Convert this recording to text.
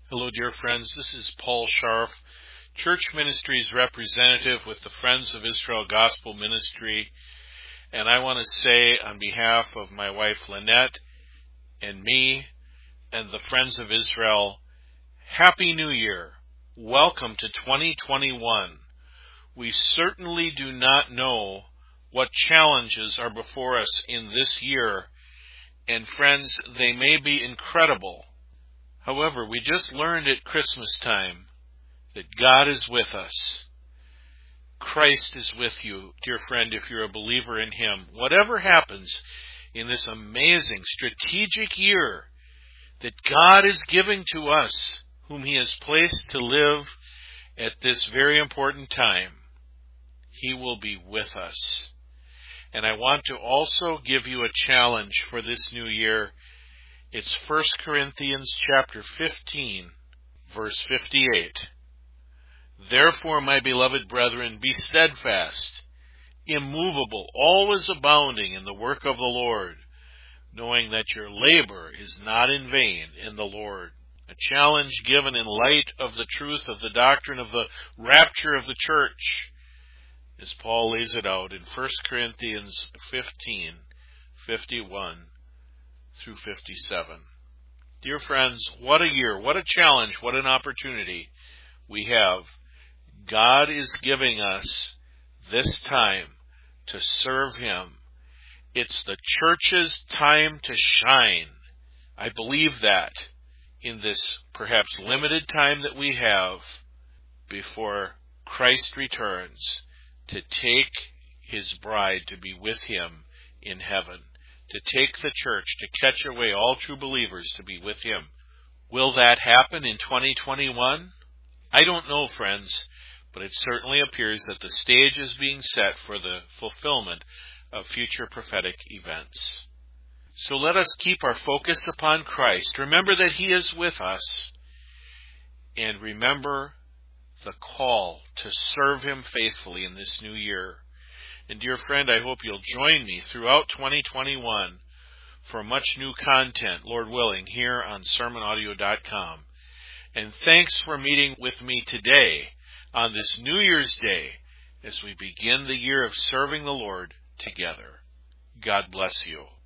Hello, dear friends. This is Paul Scharf, Church Ministries representative with the Friends of Israel Gospel Ministry. And I want to say on behalf of my wife Lynette and me and the Friends of Israel, Happy New Year. Welcome to 2021. We certainly do not know what challenges are before us in this year. And friends, they may be incredible. However, we just learned at Christmas time that God is with us. Christ is with you, dear friend, if you're a believer in Him. Whatever happens in this amazing strategic year that God is giving to us, whom He has placed to live at this very important time, He will be with us. And I want to also give you a challenge for this new year. It's 1 Corinthians chapter 15, verse 58. Therefore, my beloved brethren, be steadfast, immovable, always abounding in the work of the Lord, knowing that your labor is not in vain in the Lord. A challenge given in light of the truth of the doctrine of the rapture of the church, as Paul lays it out in 1 Corinthians 15, 51 through 57. Dear friends, what a year, what a challenge, what an opportunity we have. God is giving us this time to serve Him. It's the church's time to shine. I believe that in this perhaps limited time that we have before Christ returns to take His bride to be with Him in heaven, to take the church, to catch away all true believers to be with Him. Will that happen in 2021? I don't know, friends, but it certainly appears that the stage is being set for the fulfillment of future prophetic events. So let us keep our focus upon Christ. Remember that He is with us. And remember the call to serve Him faithfully in this new year. And dear friend, I hope you'll join me throughout 2021 for much new content, Lord willing, here on sermonaudio.com. And thanks for meeting with me today on this New Year's Day as we begin the year of serving the Lord together. God bless you.